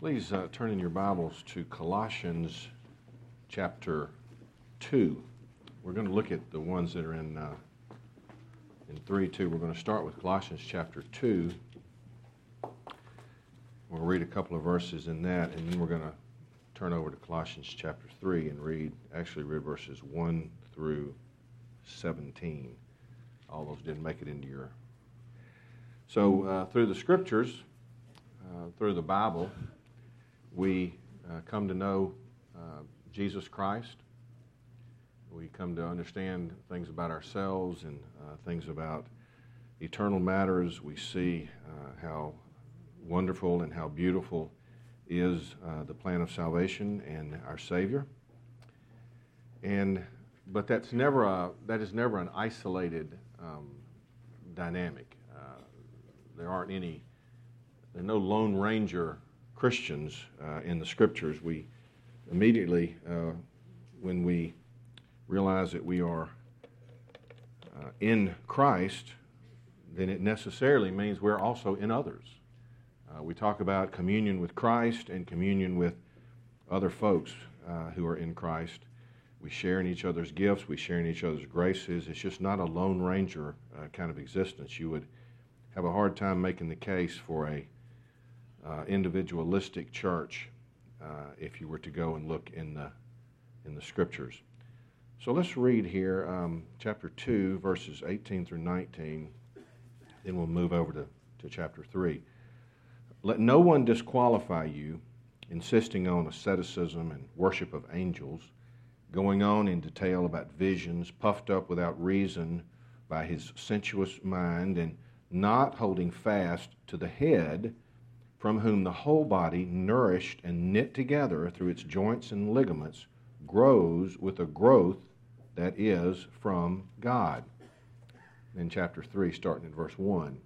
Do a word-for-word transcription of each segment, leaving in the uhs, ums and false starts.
Please uh, turn in your Bibles to Colossians chapter two. We're going to look at the ones that are in uh, in three two. We're going to start with Colossians chapter two. We'll read a couple of verses in that, and then we're going to turn over to Colossians chapter three and read, actually read verses one through seventeen. All those didn't make it into your... So uh, through the Scriptures, uh, through the Bible, we uh, come to know uh, Jesus Christ. We come to understand things about ourselves and uh, things about eternal matters. We see uh, how wonderful and how beautiful is uh, the plan of salvation and our Savior. And but that's never a that is never an isolated um, dynamic. Uh, there aren't any. There are no Lone Ranger Christians uh, in the Scriptures. We immediately, uh, when we realize that we are uh, in Christ, then it necessarily means we're also in others. Uh, we talk about communion with Christ and communion with other folks uh, who are in Christ. We share in each other's gifts. We share in each other's graces. It's just not a Lone Ranger uh, kind of existence. You would have a hard time making the case for a Uh, individualistic church uh, if you were to go and look in the in the Scriptures. So let's read here um, chapter two, verses eighteen through nineteen. Then we'll move over to, to chapter three. Let no one disqualify you, insisting on asceticism and worship of angels, going on in detail about visions, puffed up without reason by his sensuous mind, and not holding fast to the head, from whom the whole body, nourished and knit together through its joints and ligaments, grows with a growth that is from God. In chapter three, starting at verse one.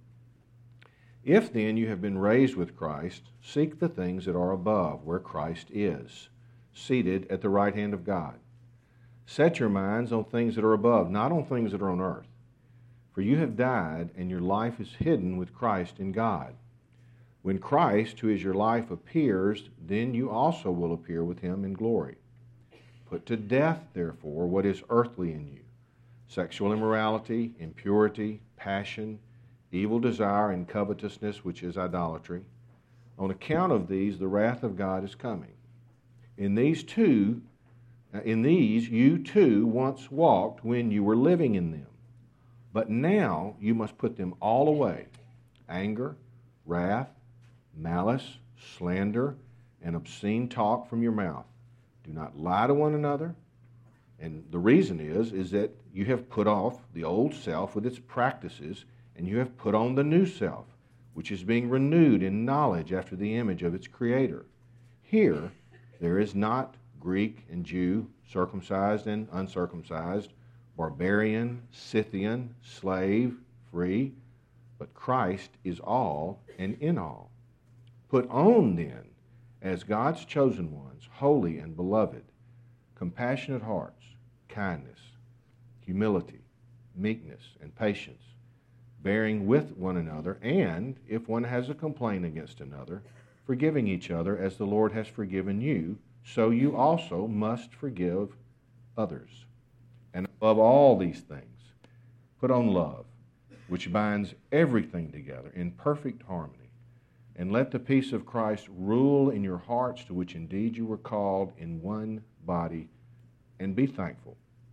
If then you have been raised with Christ, seek the things that are above, where Christ is, seated at the right hand of God. Set your minds on things that are above, not on things that are on earth. For you have died, and your life is hidden with Christ in God. When Christ, who is your life, appears, then you also will appear with him in glory. Put to death, therefore, what is earthly in you: sexual immorality, impurity, passion, evil desire, and covetousness, which is idolatry. On account of these, the wrath of God is coming. In these two, in these you too once walked when you were living in them. But now you must put them all away: anger, wrath, malice, slander, and obscene talk from your mouth. Do not lie to one another. And the reason is, is that you have put off the old self with its practices, and you have put on the new self, which is being renewed in knowledge after the image of its Creator. Here, there is not Greek and Jew, circumcised and uncircumcised, barbarian, Scythian, slave, free, but Christ is all and in all. Put on, then, as God's chosen ones, holy and beloved, compassionate hearts, kindness, humility, meekness, and patience, bearing with one another, and, if one has a complaint against another, forgiving each other as the Lord has forgiven you, so you also must forgive others. And above all these things, put on love, which binds everything together in perfect harmony. And let the peace of Christ rule in your hearts, to which indeed you were called in one body, and be thankful.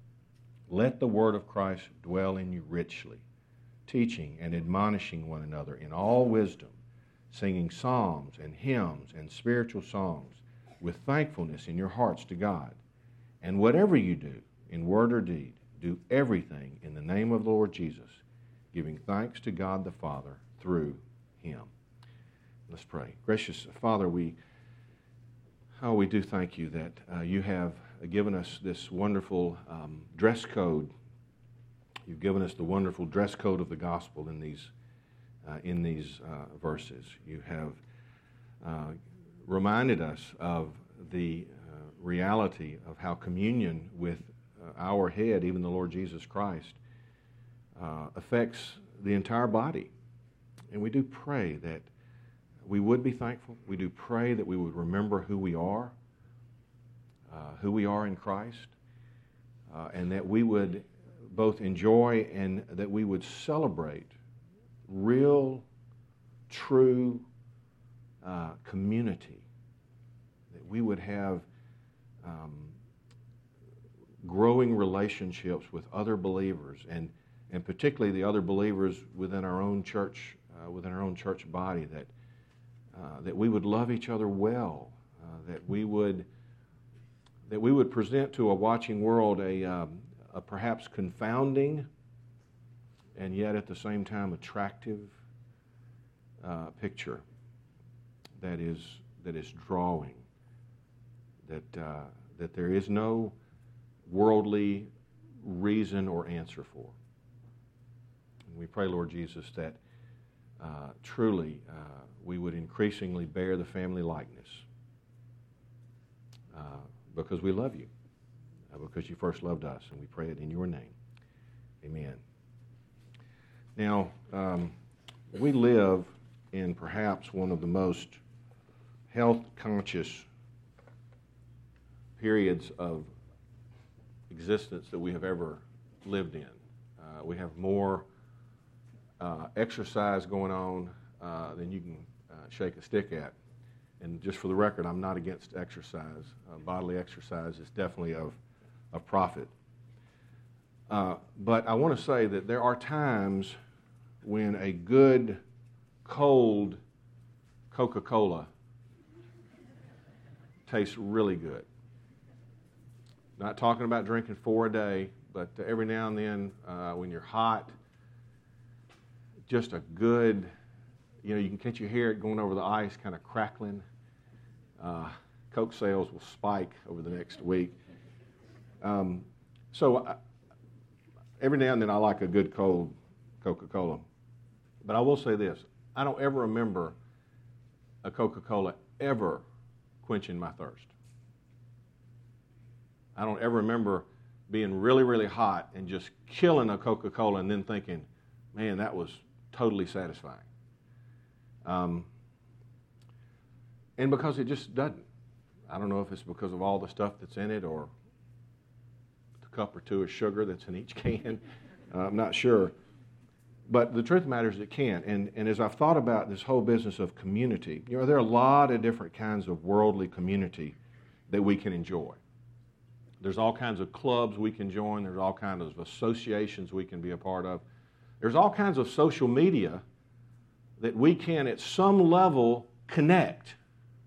Let the word of Christ dwell in you richly, teaching and admonishing one another in all wisdom, singing psalms and hymns and spiritual songs with thankfulness in your hearts to God. And whatever you do, in word or deed, do everything in the name of the Lord Jesus, giving thanks to God the Father through him. Let's pray. Gracious Father, we oh, we do thank you that uh, you have given us this wonderful um, dress code. You've given us the wonderful dress code of the gospel in these uh, in these uh, verses. You have uh, reminded us of the uh, reality of how communion with uh, our head, even the Lord Jesus Christ, uh, affects the entire body. And we do pray that we would be thankful. We do pray that we would remember who we are, uh, who we are in Christ, uh, and that we would both enjoy and that we would celebrate real, true uh, community, that we would have um, growing relationships with other believers, and, and particularly the other believers within our own church, uh, within our own church body, that, uh, that we would love each other well, uh, that we would that we would present to a watching world a, um, a perhaps confounding and yet at the same time attractive uh, picture that is that is drawing, that uh, that there is no worldly reason or answer for. And we pray, Lord Jesus, that uh, truly uh, we would increasingly bear the family likeness uh, because we love you, uh, because you first loved us, and we pray it in your name. Amen. Now, um, we live in perhaps one of the most health-conscious periods of existence that we have ever lived in. Uh, we have more uh, exercise going on uh, than you can uh, shake a stick at. And just for the record, I'm not against exercise. Uh, bodily exercise is definitely of, of profit. Uh, but I want to say that there are times when a good, cold Coca-Cola tastes really good. Not talking about drinking four a day, but every now and then uh, when you're hot, just a good, you know, you can catch your hair going over the ice, kind of crackling. Uh, Coke sales will spike over the next week. Um, so I, every now and then I like a good cold Coca-Cola. But I will say this, I don't ever remember a Coca-Cola ever quenching my thirst. I don't ever remember being really, really hot and just killing a Coca-Cola and then thinking, man, that was totally satisfying. Um, and because it just doesn't. I don't know if it's because of all the stuff that's in it or the cup or two of sugar that's in each can. uh, I'm not sure. But the truth of the matter is it can. And, and as I've thought about this whole business of community, you know, there are a lot of different kinds of worldly community that we can enjoy. There's all kinds of clubs we can join. There's all kinds of associations we can be a part of. There's all kinds of social media that we can, at some level, connect.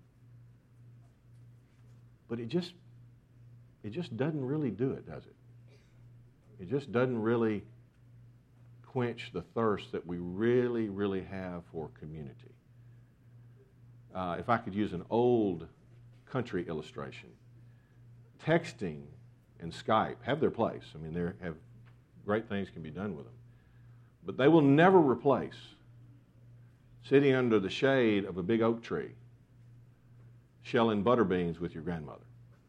But it just, it just doesn't really do it, does it? It just doesn't really quench the thirst that we really, really have for community. Uh, if I could use an old country illustration, texting and Skype have their place. I mean, they have great things can be done with them. But they will never replace sitting under the shade of a big oak tree, shelling butter beans with your grandmother.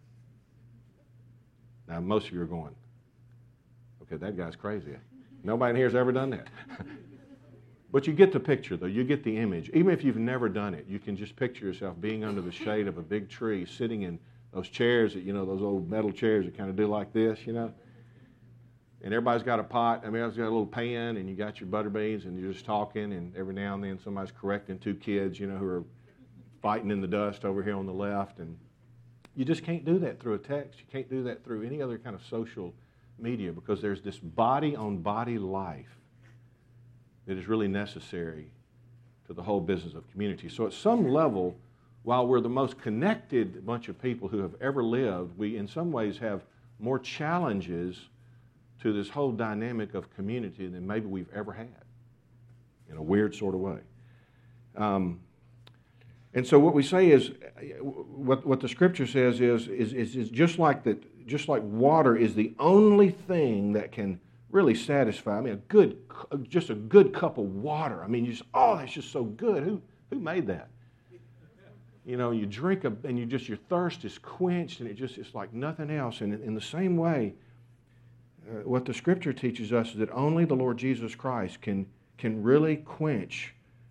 Now, most of you are going, okay, that guy's crazy. Nobody in here has ever done that. But you get the picture, though. You get the image. Even if you've never done it, you can just picture yourself being under the shade of a big tree, sitting in those chairs that, you know, those old metal chairs that kind of do like this, you know. And everybody's got a pot. I mean, everybody's got a little pan, and you got your butter beans, and you're just talking, and every now and then somebody's correcting two kids, you know, who are fighting in the dust over here on the left. And you just can't do that through a text. You can't do that through any other kind of social media, because there's this body-on-body life that is really necessary to the whole business of community. So at some level, while we're the most connected bunch of people who have ever lived, we in some ways have more challenges to this whole dynamic of community than maybe we've ever had, in a weird sort of way. Um, and so what we say is, what, what the Scripture says is, is, is, is just like that, just like water is the only thing that can really satisfy. I mean, a good, just a good cup of water. I mean, you just, oh, that's just so good. Who, who made that? You know, you drink a, and you just, your thirst is quenched, and it just, it's like nothing else. And in, in the same way, uh, what the Scripture teaches us is that only the Lord Jesus Christ can, can really quench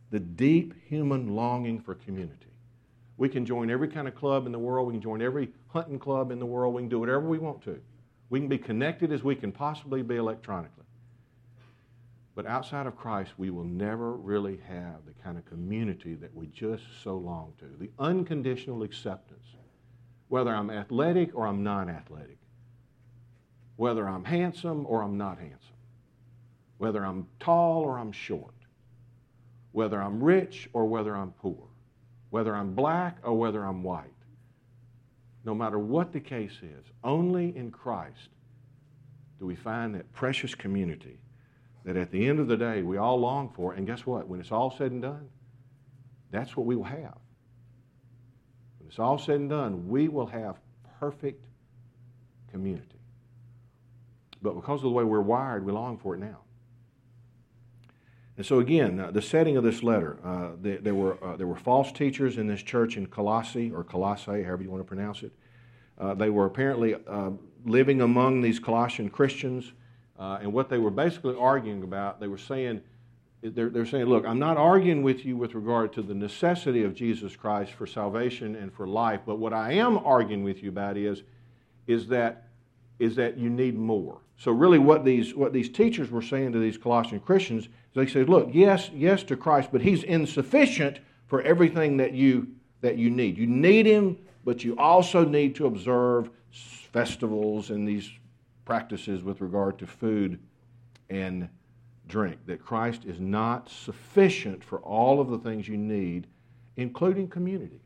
the deep human longing for community. We can join every kind of club in the world. We can join every hunting club in the world. We can do whatever we want to. We can be connected as we can possibly be electronically. But outside of Christ, we will never really have the kind of community that we just so long to. The unconditional acceptance, whether I'm athletic or I'm non-athletic, whether I'm handsome or I'm not handsome, whether I'm tall or I'm short, whether I'm rich or whether I'm poor, whether I'm black or whether I'm white. No matter what the case is, only in Christ do we find that precious community that at the end of the day we all long for. And guess what? When it's all said and done, that's what we will have. When it's all said and done, we will have perfect community. But because of the way we're wired, we long for it now. And so again, uh, the setting of this letter, uh, the, there were uh, there were false teachers in this church in Colossae, or Colossae, however you want to pronounce it. Uh, they were apparently uh, living among these Colossian Christians, uh, and what they were basically arguing about, they were saying, they're, they're saying, look, I'm not arguing with you with regard to the necessity of Jesus Christ for salvation and for life, but what I am arguing with you about is, is that is that you need more. So really what these what these teachers were saying to these Colossian Christians is they said, look, yes, yes to Christ, but He's insufficient for everything that you that you need. You need Him, but you also need to observe festivals and these practices with regard to food and drink. That Christ is not sufficient for all of the things you need, including community.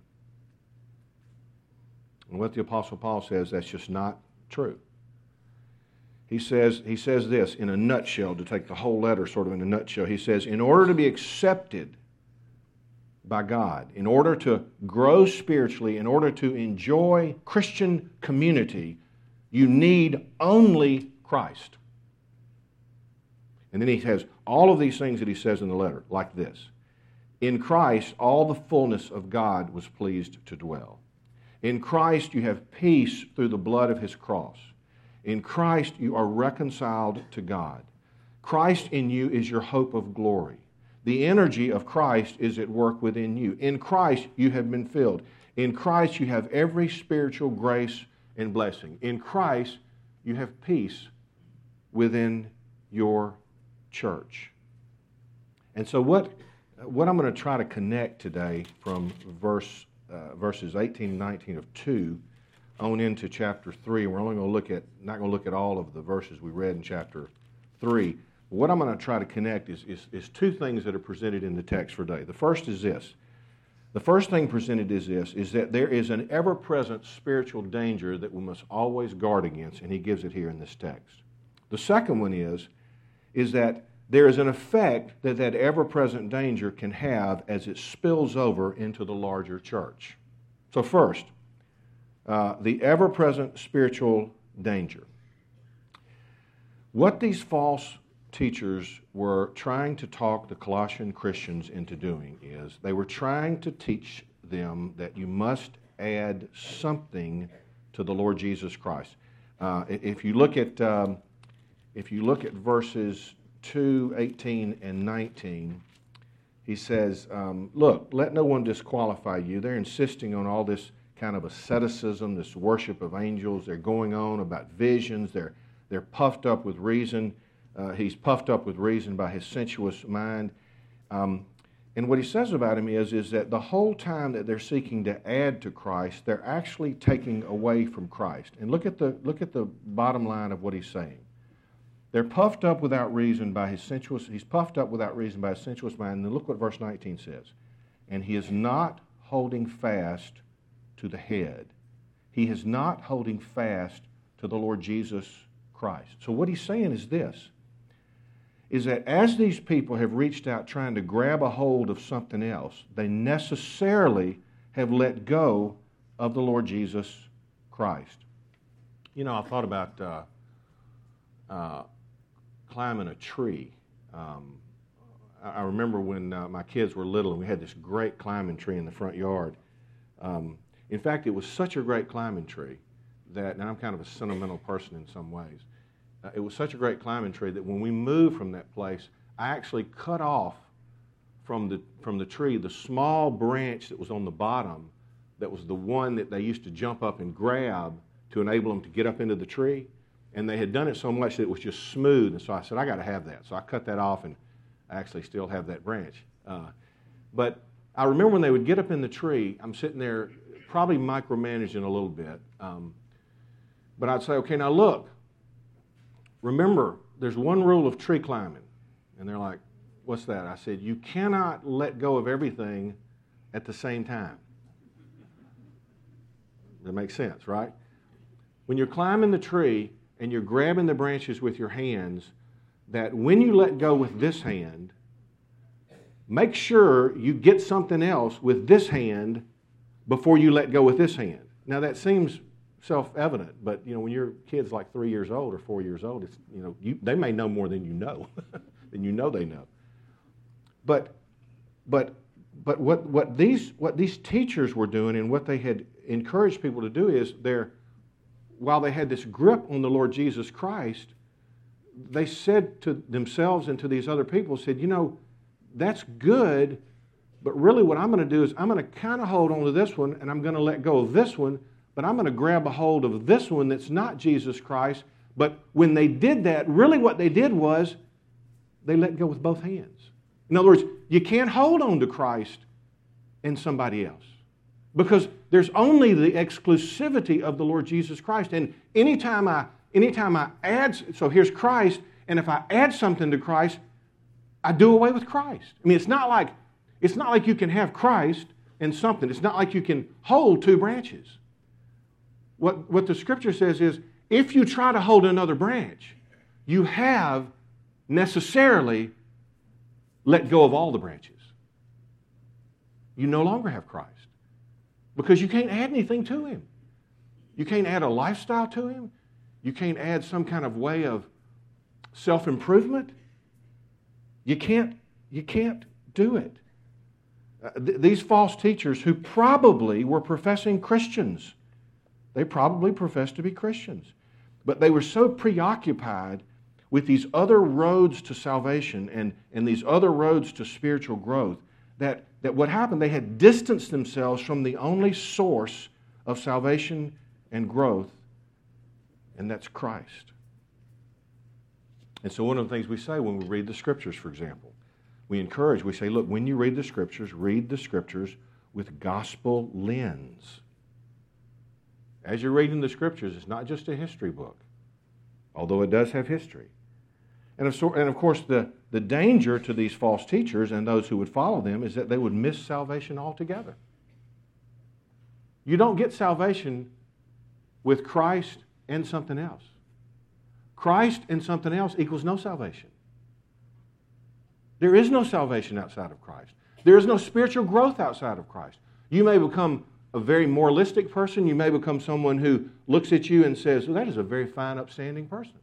And what the Apostle Paul says, that's just not true. He says, he says this in a nutshell, to take the whole letter sort of in a nutshell. He says, in order to be accepted by God, in order to grow spiritually, in order to enjoy Christian community, you need only Christ. And then he has all of these things that he says in the letter, like this. In Christ, all the fullness of God was pleased to dwell. In Christ, you have peace through the blood of His cross. In Christ, you are reconciled to God. Christ in you is your hope of glory. The energy of Christ is at work within you. In Christ, you have been filled. In Christ, you have every spiritual grace and blessing. In Christ, you have peace within your church. And so what, what I'm going to try to connect today from verse, uh, verses eighteen and nineteen of two on into chapter three. We're only going to look at, not going to look at all of the verses we read in chapter three. What I'm going to try to connect is, is, is two things that are presented in the text for today. The first is this. The first thing presented is this, is that there is an ever-present spiritual danger that we must always guard against, and he gives it here in this text. The second one is, is that there is an effect that that ever-present danger can have as it spills over into the larger church. So first, Uh, the ever-present spiritual danger. What these false teachers were trying to talk the Colossian Christians into doing is they were trying to teach them that you must add something to the Lord Jesus Christ. Uh, if you look at um, if you look at verses two, eighteen, and nineteen, he says, um, "Look, let no one disqualify you." They're insisting on all this kind of asceticism, this worship of angels. They're going on about visions. They're they're puffed up with reason. Uh, he's puffed up with reason by his sensuous mind. Um, and what he says about him is, is that the whole time that they're seeking to add to Christ, they're actually taking away from Christ. And look at the look at the bottom line of what he's saying. They're puffed up without reason by his sensuous. He's puffed up without reason by his sensuous mind. And then look what verse nineteen says. And he is not holding fast to the head. He is not holding fast to the Lord Jesus Christ. So what he's saying is this, is that as these people have reached out trying to grab a hold of something else, they necessarily have let go of the Lord Jesus Christ. You know, I thought about uh, uh, climbing a tree. Um, I remember when uh, my kids were little and we had this great climbing tree in the front yard. Um, In fact, it was such a great climbing tree that, and I'm kind of a sentimental person in some ways, uh, it was such a great climbing tree that when we moved from that place, I actually cut off from the, from the tree, the small branch that was on the bottom, that was the one that they used to jump up and grab to enable them to get up into the tree. And they had done it so much that it was just smooth. And so I said, I got to have that. So I cut that off, and I actually still have that branch. Uh, but I remember when they would get up in the tree, I'm sitting there probably micromanaging a little bit. Um, but I'd say, okay, now look, remember, there's one rule of tree climbing. And they're like, what's that? I said, you cannot let go of everything at the same time. That makes sense, right? When you're climbing the tree and you're grabbing the branches with your hands, that when you let go with this hand, make sure you get something else with this hand before you let go with this hand. Now that seems self-evident, but you know, when your kid's like three years old or four years old, it's, you know, you, they may know more than you know, than you know they know. But, but, but what what these what these teachers were doing and what they had encouraged people to do is, they're, while they had this grip on the Lord Jesus Christ, they said to themselves and to these other people, said, you know, that's good, but really what I'm going to do is I'm going to kind of hold on to this one, and I'm going to let go of this one, but I'm going to grab a hold of this one that's not Jesus Christ. But when they did that, really what they did was they let go with both hands. In other words, you can't hold on to Christ and somebody else, because there's only the exclusivity of the Lord Jesus Christ. And anytime I, anytime I add, so here's Christ, and if I add something to Christ, I do away with Christ. I mean, it's not like, it's not like you can have Christ and something. It's not like you can hold two branches. What, what the Scripture says is, if you try to hold another branch, you have necessarily let go of all the branches. You no longer have Christ, because you can't add anything to Him. You can't add a lifestyle to Him. You can't add some kind of way of self-improvement. You can't, you can't do it. Uh, th- these false teachers, who probably were professing Christians, they probably professed to be Christians, but they were so preoccupied with these other roads to salvation and, and these other roads to spiritual growth that, that what happened, they had distanced themselves from the only source of salvation and growth, and that's Christ. And so one of the things we say when we read the Scriptures, for example, we encourage, we say, look, when you read the Scriptures, read the Scriptures with gospel lens. As you're reading the Scriptures, it's not just a history book, although it does have history. And of, and of course, the, the danger to these false teachers and those who would follow them is that they would miss salvation altogether. You don't get salvation with Christ and something else. Christ and something else equals no salvation. There is no salvation outside of Christ. There is no spiritual growth outside of Christ. You may become a very moralistic person. You may become someone who looks at you and says, well, that is a very fine, upstanding person.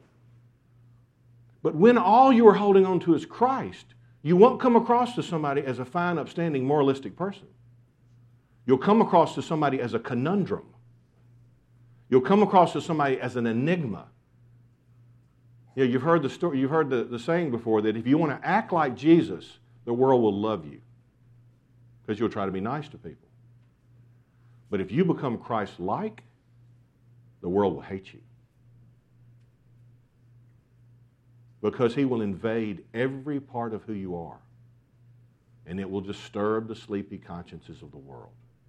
But when all you are holding on to is Christ, you won't come across to somebody as a fine, upstanding, moralistic person. You'll come across to somebody as a conundrum. You'll come across to somebody as an enigma. You know, you've heard the story, you've heard the, the saying before that if you want to act like Jesus, the world will love you, because you'll try to be nice to people. But if you become Christ-like, the world will hate you, because He will invade every part of who you are, and it will disturb the sleepy consciences of the world.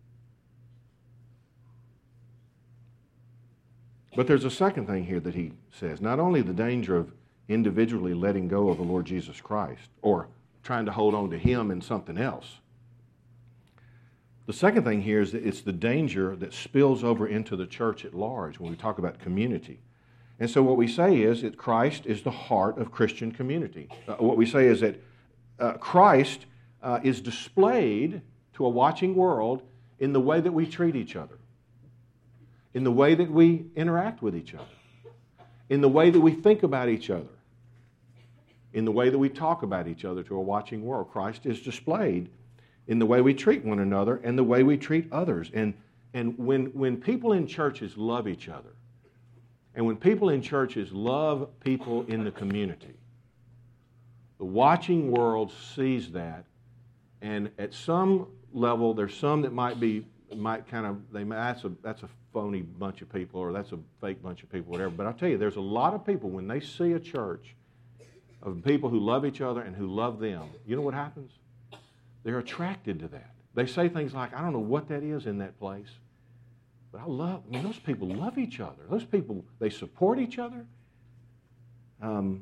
But there's a second thing here that he says. Not only the danger of individually letting go of the Lord Jesus Christ or trying to hold on to Him and something else. The second thing here is that it's the danger that spills over into the church at large when we talk about community. And so what we say is that Christ is the heart of Christian community. Uh, what we say is that uh, Christ uh, is displayed to a watching world in the way that we treat each other, in the way that we interact with each other, in the way that we think about each other, in the way that we talk about each other to a watching world. Christ is displayed in the way we treat one another and the way we treat others. And, and when, when people in churches love each other, and when people in churches love people in the community, the watching world sees that And at some level, there's some that might be, might kind of, they that's a that's a phony bunch of people, or that's a fake bunch of people, whatever. But I'll tell you, there's a lot of people, when they see a church of people who love each other and who love them, you know what happens? They're attracted to that. They say things like, I don't know what that is in that place, but I love, I mean, those people love each other. Those people, they support each other. Um,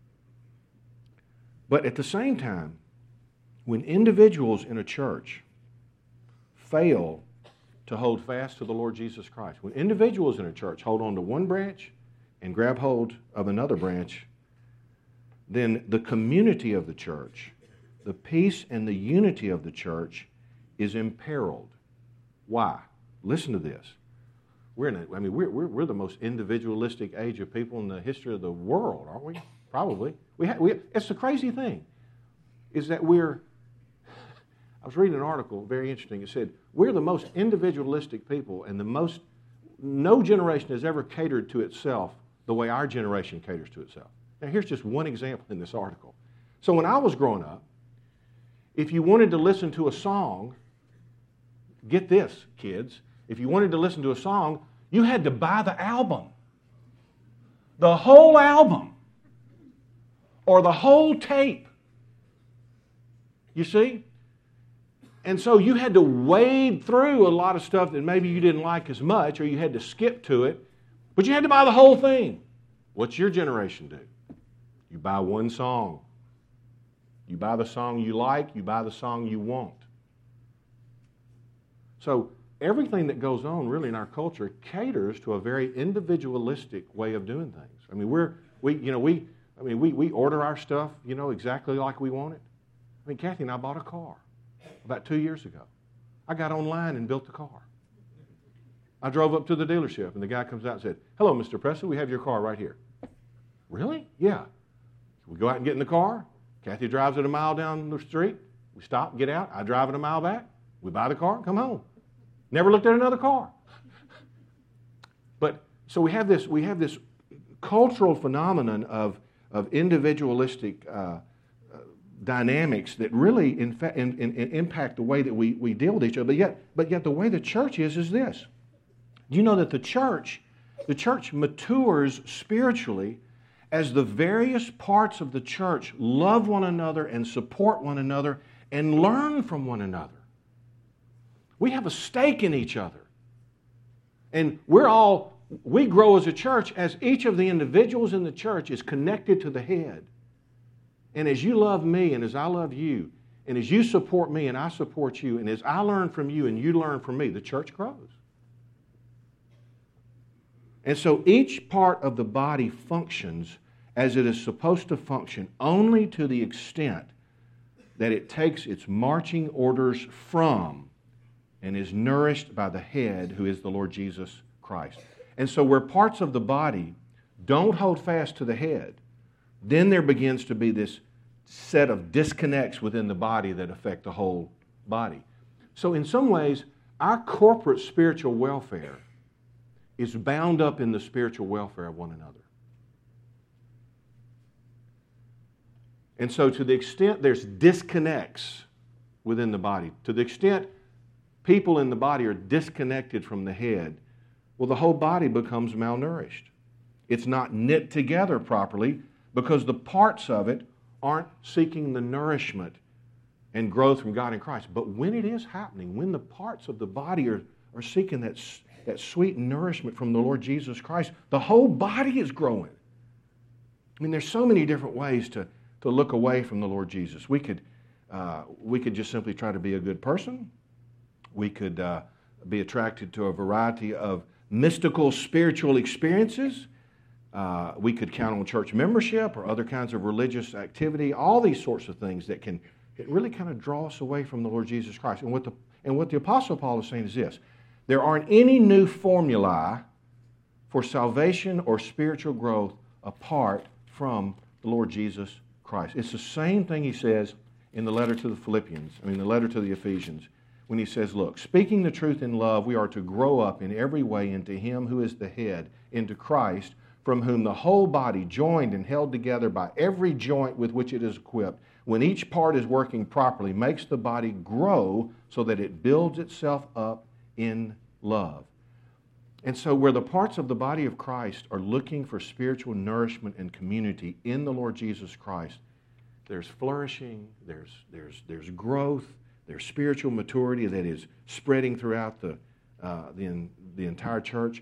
but at the same time, when individuals in a church fail to hold fast to the Lord Jesus Christ, when individuals in a church hold on to one branch and grab hold of another branch, then the community of the church, the peace and the unity of the church is imperiled. Why? Listen to this. We're in a, I mean, we're, we're, we're the most individualistic age of people in the history of the world, aren't we? Probably. We, ha- we It's the crazy thing, is that we're, I was reading an article, very interesting. It said, we're the most individualistic people, and the most, no generation has ever catered to itself the way our generation caters to itself. Now, here's just one example in this article. So when I was growing up, if you wanted to listen to a song, get this, kids, if you wanted to listen to a song, you had to buy the album. The whole album. Or the whole tape. You see? And so you had to wade through a lot of stuff that maybe you didn't like as much, or you had to skip to it, but you had to buy the whole thing. What's your generation do? You buy one song. You buy the song you like, you buy the song you want. So everything that goes on really in our culture caters to a very individualistic way of doing things. I mean, we're we you know we I mean we we order our stuff, you know, exactly like we want it. I mean, Kathy and I bought a car about two years ago. I got online and built the car. I drove up to the dealership, and the guy comes out and said, "Hello, Mister Presley, we have your car right here." Really? Yeah. We go out and get in the car. Kathy drives it a mile down the street. We stop, get out. I drive it a mile back. We buy the car, come home. Never looked at another car. But so we have this we have this cultural phenomenon of of individualistic uh, uh, dynamics that really in fa- in, in, in impact the way that we, we deal with each other. But yet, but yet the way the church is is this. Do you know that the church, the church matures spiritually as the various parts of the church love one another and support one another and learn from one another? We have a stake in each other. And we're all, we grow as a church as each of the individuals in the church is connected to the head. And as you love me and as I love you, and as you support me and I support you, and as I learn from you and you learn from me, the church grows. And so each part of the body functions as it is supposed to function only to the extent that it takes its marching orders from and is nourished by the head, who is the Lord Jesus Christ. And so where parts of the body don't hold fast to the head, then there begins to be this set of disconnects within the body that affect the whole body. So in some ways, our corporate spiritual welfare is bound up in the spiritual welfare of one another. And so to the extent there's disconnects within the body, to the extent people in the body are disconnected from the head, well, the whole body becomes malnourished. It's not knit together properly because the parts of it aren't seeking the nourishment and growth from God in Christ. But when it is happening, when the parts of the body are, are seeking that, that sweet nourishment from the Lord Jesus Christ, the whole body is growing. I mean, there's so many different ways to, to look away from the Lord Jesus. We could, uh, we could just simply try to be a good person. We could uh, be attracted to a variety of mystical spiritual experiences. Uh, we could count on church membership or other kinds of religious activity, all these sorts of things that can it really kind of draw us away from the Lord Jesus Christ. And what the, and what the Apostle Paul is saying is this: there aren't any new formulae for salvation or spiritual growth apart from the Lord Jesus Christ. It's the same thing he says in the letter to the Philippians, I mean the letter to the Ephesians, when he says, look, speaking the truth in love, we are to grow up in every way into Him who is the head, into Christ, from whom the whole body, joined and held together by every joint with which it is equipped, when each part is working properly, makes the body grow so that it builds itself up in love. And so where the parts of the body of Christ are looking for spiritual nourishment and community in the Lord Jesus Christ, there's flourishing, there's, there's, there's growth, there's spiritual maturity that is spreading throughout the, uh, the, the entire church.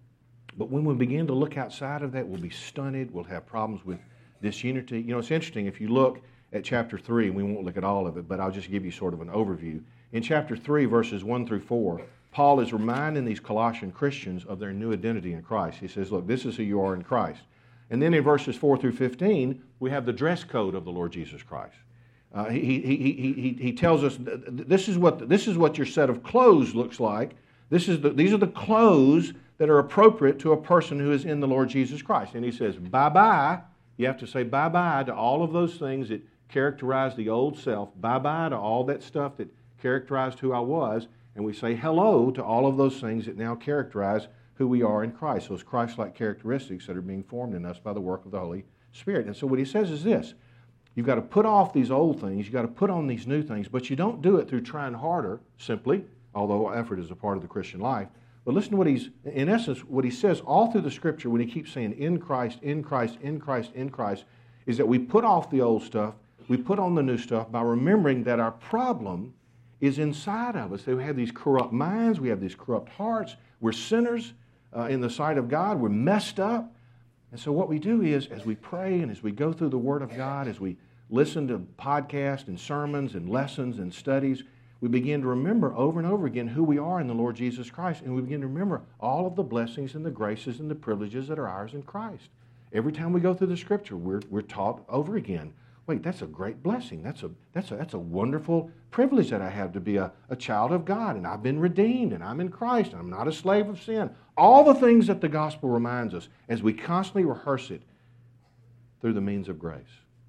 But when we begin to look outside of that, we'll be stunted, we'll have problems with disunity. You know, it's interesting, if you look at chapter three, and we won't look at all of it, but I'll just give you sort of an overview. In chapter three, verses one through four, Paul is reminding these Colossian Christians of their new identity in Christ. He says, look, this is who you are in Christ. And then in verses four through fifteen, we have the dress code of the Lord Jesus Christ. Uh, he, he, he, he, he tells us, this is, what, this is what your set of clothes looks like. This is the, these are the clothes that are appropriate to a person who is in the Lord Jesus Christ. And he says, bye-bye. You have to say bye-bye to all of those things that characterize the old self. Bye-bye to all that stuff that characterized who I was. And we say hello to all of those things that now characterize who we are in Christ, those Christ-like characteristics that are being formed in us by the work of the Holy Spirit. And so what he says is this: you've got to put off these old things, you've got to put on these new things, but you don't do it through trying harder, simply, although effort is a part of the Christian life. But listen to what he's, in essence, what he says all through the Scripture when he keeps saying in Christ, in Christ, in Christ, in Christ, is that we put off the old stuff, we put on the new stuff by remembering that our problem is inside of us. That we have these corrupt minds, we have these corrupt hearts, we're sinners uh, in the sight of God, we're messed up. And so what we do is, as we pray and as we go through the Word of God, as we listen to podcasts and sermons and lessons and studies, we begin to remember over and over again who we are in the Lord Jesus Christ, and we begin to remember all of the blessings and the graces and the privileges that are ours in Christ. Every time we go through the Scripture, we're, we're taught over again, wait, that's a great blessing. That's a, that's a, that's a wonderful privilege that I have to be a, a child of God, and I've been redeemed, and I'm in Christ, and I'm not a slave of sin. All the things that the gospel reminds us as we constantly rehearse it through the means of grace.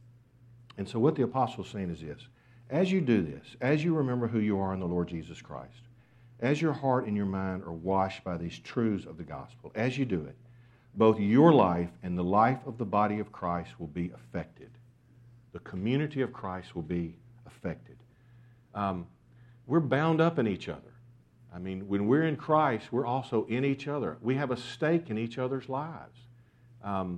And so what the apostle is saying is this: as you do this, as you remember who you are in the Lord Jesus Christ, as your heart and your mind are washed by these truths of the gospel, as you do it, both your life and the life of the body of Christ will be affected. The community of Christ will be affected. Um, we're bound up in each other. I mean, when we're in Christ, we're also in each other. We have a stake in each other's lives. Um,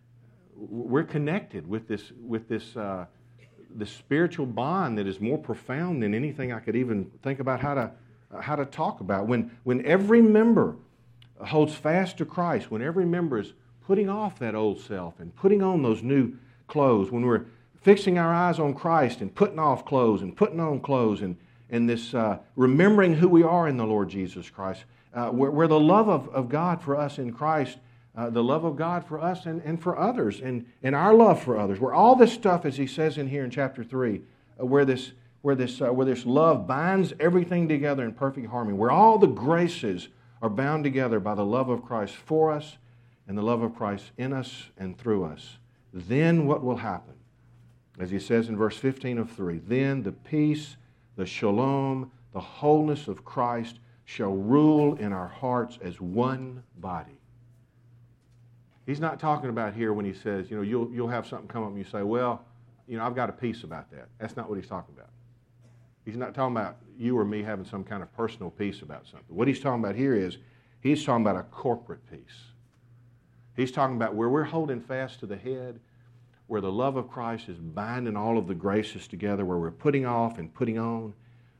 we're connected with this, with this, uh, this spiritual bond that is more profound than anything I could even think about how to, uh, how to talk about. When, when every member holds fast to Christ, when every member is putting off that old self and putting on those new clothes, when we're fixing our eyes on Christ and putting off clothes and putting on clothes and, and this uh, remembering who we are in the Lord Jesus Christ, uh, where, where the love of, of God for us in Christ, uh, the love of God for us and, and for others, and, and our love for others, where all this stuff, as he says in here in chapter three, uh, where this where this uh, where this love binds everything together in perfect harmony, where all the graces are bound together by the love of Christ for us and the love of Christ in us and through us, then what will happen? As he says in verse fifteen of three, then the peace, the shalom, the wholeness of Christ shall rule in our hearts as one body. He's not talking about here when he says, you know, you'll, you'll have something come up and you say, well, you know, I've got a peace about that. That's not what he's talking about. He's not talking about you or me having some kind of personal peace about something. What he's talking about here is he's talking about a corporate peace. He's talking about where we're holding fast to the head, where the love of Christ is binding all of the graces together, where we're putting off and putting on.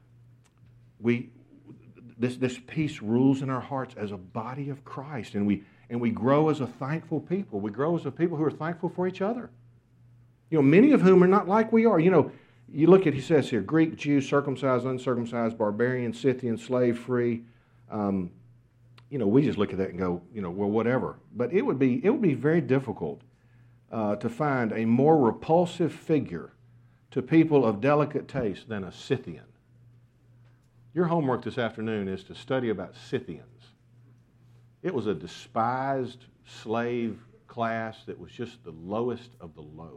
We, this, this peace rules in our hearts as a body of Christ, and we, and we grow as a thankful people. We grow as a people who are thankful for each other. You know, many of whom are not like we are. You know, you look at, he says here, Greek, Jew, circumcised, uncircumcised, barbarian, Scythian, slave free. Um, you know, we just look at that and go, you know, well, whatever. But it would be, it would be very difficult Uh, to find a more repulsive figure to people of delicate taste than a Scythian. Your homework this afternoon is to study about Scythians. It was a despised slave class that was just the lowest of the low.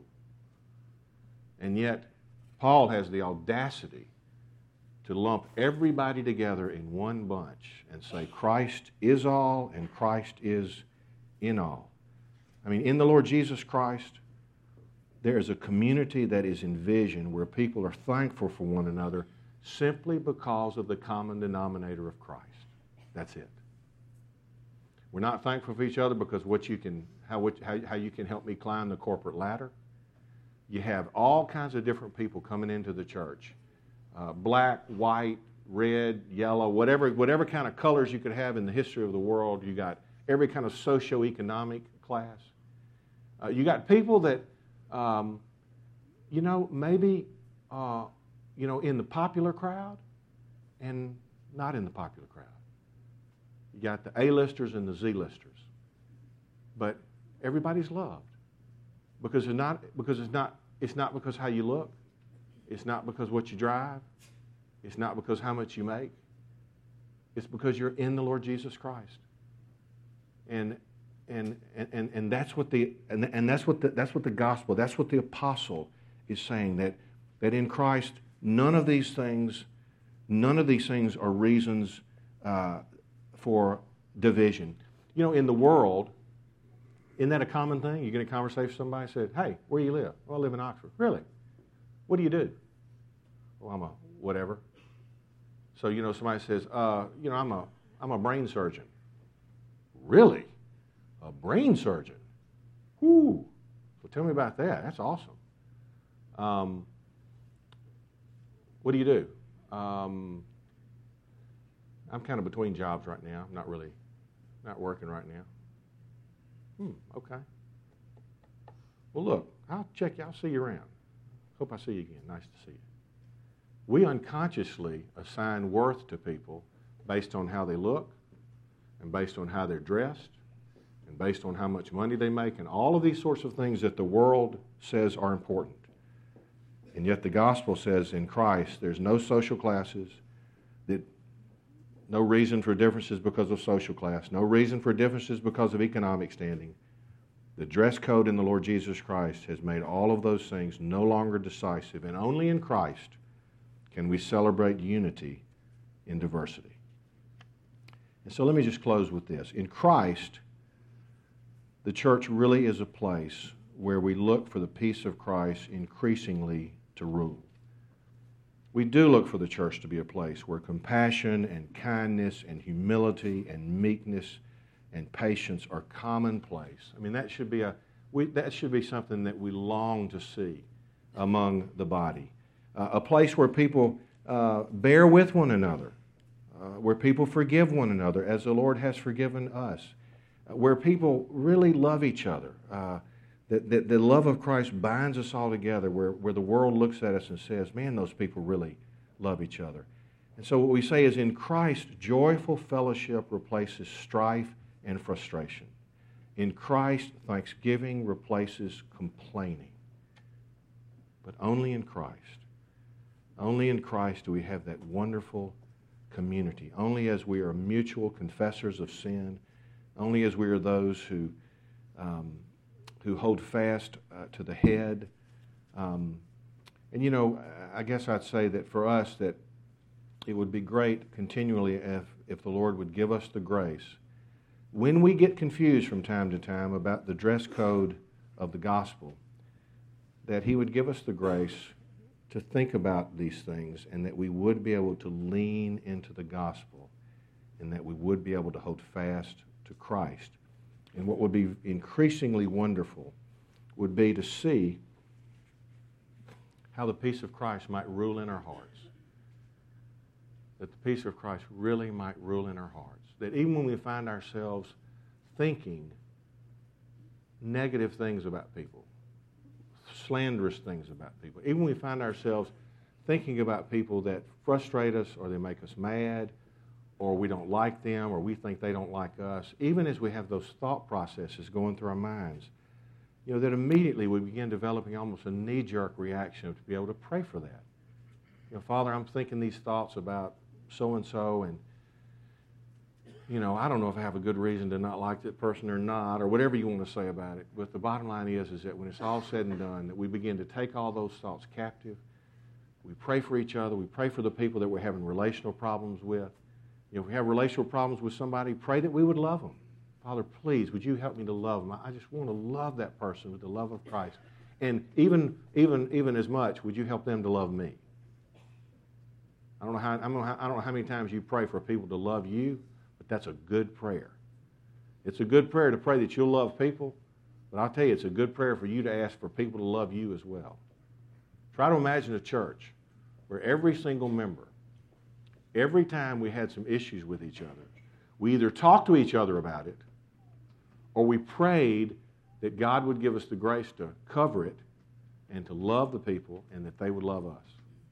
And yet, Paul has the audacity to lump everybody together in one bunch and say Christ is all and Christ is in all. I mean, in the Lord Jesus Christ, there is a community that is envisioned where people are thankful for one another simply because of the common denominator of Christ. That's it. We're not thankful for each other because what you can, how, what, how, how you can help me climb the corporate ladder. You have all kinds of different people coming into the church. Uh, black, white, red, yellow, whatever, whatever kind of colors you could have in the history of the world. You got every kind of socioeconomic class. Uh, you got people that, um, you know, maybe, uh, you know, in the popular crowd and not in the popular crowd. You got the A-listers and the Z-listers. But everybody's loved. Because it's not because it's not it's not because how you look. It's not because what you drive. It's not because how much you make. It's because you're in the Lord Jesus Christ. And and and and that's what the and, and that's what the that's what the gospel, that's what the apostle is saying, that that in Christ none of these things none of these things are reasons uh, for division. You know, in the world, isn't that a common thing? You get in a conversation with somebody and say, hey, where do you live? Well, I live in Oxford. Really? What do you do? Well, I'm a whatever. So, you know, somebody says, uh, you know, I'm a I'm a brain surgeon. Really? A brain surgeon? Whoo. So tell me about that. That's awesome. Um, what do you do? Um, I'm kind of between jobs right now. I'm not really, not working right now. Hmm, okay. Well, look, I'll check you. I'll see you around. Hope I see you again. Nice to see you. We unconsciously assign worth to people based on how they look and based on how they're dressed and based on how much money they make and all of these sorts of things that the world says are important. And yet the gospel says in Christ there's no social classes, that no reason for differences because of social class, no reason for differences because of economic standing. The dress code in the Lord Jesus Christ has made all of those things no longer decisive, and only in Christ can we celebrate unity in diversity. And so let me just close with this. In Christ, the church really is a place where we look for the peace of Christ increasingly to rule. We do look for the church to be a place where compassion and kindness and humility and meekness and patience are commonplace. I mean, that should be a we, that should be something that we long to see among the body. Uh, a place where people uh, bear with one another, uh, where people forgive one another as the Lord has forgiven us, uh, where people really love each other. Uh, That, that the love of Christ binds us all together, where, where the world looks at us and says, man, those people really love each other. And so what we say is, in Christ, joyful fellowship replaces strife and frustration. In Christ, thanksgiving replaces complaining. But only in Christ, only in Christ do we have that wonderful community. Only as we are mutual confessors of sin, only as we are those who... Um, who hold fast uh, to the head. Um, and, you know, I guess I'd say that for us that it would be great continually if, if the Lord would give us the grace, when we get confused from time to time about the dress code of the gospel, that He would give us the grace to think about these things and that we would be able to lean into the gospel and that we would be able to hold fast to Christ. And what would be increasingly wonderful would be to see how the peace of Christ might rule in our hearts. That the peace of Christ really might rule in our hearts. That even when we find ourselves thinking negative things about people, slanderous things about people, even when we find ourselves thinking about people that frustrate us or they make us mad, or we don't like them, or we think they don't like us, even as we have those thought processes going through our minds, you know, that immediately we begin developing almost a knee-jerk reaction to be able to pray for that. You know, Father, I'm thinking these thoughts about so-and-so, and, you know, I don't know if I have a good reason to not like that person or not, or whatever you want to say about it. But the bottom line is, is that when it's all said and done, that we begin to take all those thoughts captive. We pray for each other. We pray for the people that we're having relational problems with. You know, if we have relational problems with somebody, pray that we would love them. Father, please, would you help me to love them? I just want to love that person with the love of Christ. And even, even, even as much, would you help them to love me? I don't know how, I don't know how, I don't know how many times you pray for people to love you, but that's a good prayer. It's a good prayer to pray that you'll love people, but I'll tell you, it's a good prayer for you to ask for people to love you as well. Try to imagine a church where every single member, every time we had some issues with each other, we either talked to each other about it or we prayed that God would give us the grace to cover it and to love the people and that they would love us.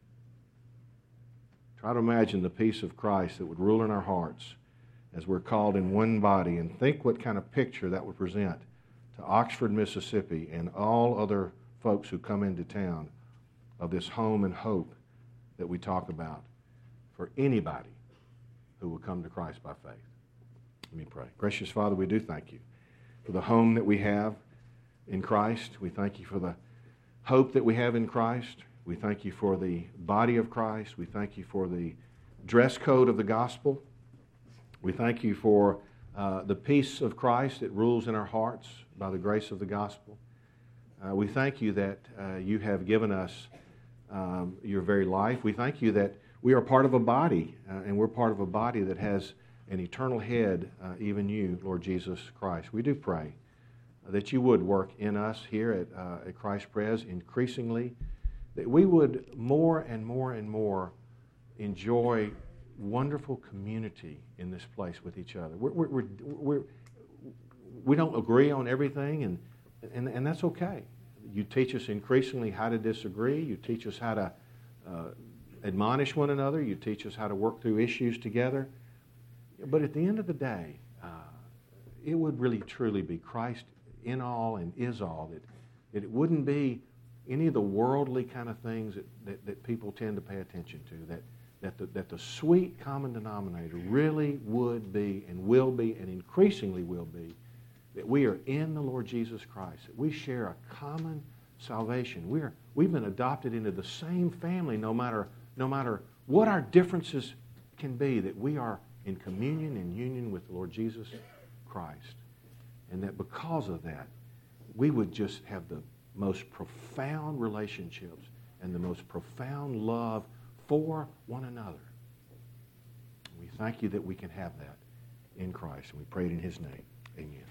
Try to imagine the peace of Christ that would rule in our hearts as we're called in one body, and think what kind of picture that would present to Oxford, Mississippi, and all other folks who come into town of this home and hope that we talk about for anybody who will come to Christ by faith. Let me pray. Gracious Father, we do thank you for the home that we have in Christ. We thank you for the hope that we have in Christ. We thank you for the body of Christ. We thank you for the dress code of the gospel. We thank you for uh, the peace of Christ that rules in our hearts by the grace of the gospel. Uh, we thank you that uh, you have given us um, your very life. We thank you that we are part of a body, uh, and we're part of a body that has an eternal head, uh, even you, Lord Jesus Christ. We do pray that you would work in us here at, uh, at Christ Pres increasingly, that we would more and more and more enjoy wonderful community in this place with each other. We're, we're, we're, we're, we don't agree on everything, and, and, and that's okay. You teach us increasingly how to disagree. You teach us how to uh, admonish one another. You teach us how to work through issues together. But at the end of the day, uh, it would really truly be Christ in all and is all, that, that it wouldn't be any of the worldly kind of things that, that, that people tend to pay attention to, that That the, that the sweet common denominator really would be and will be and increasingly will be that we are in the Lord Jesus Christ, that we share a common salvation. We are, we've been adopted into the same family no matter, no matter what our differences can be, that we are in communion and union with the Lord Jesus Christ. And that because of that, we would just have the most profound relationships and the most profound love for one another. We thank you that we can have that in Christ, and we pray it in his name. Amen.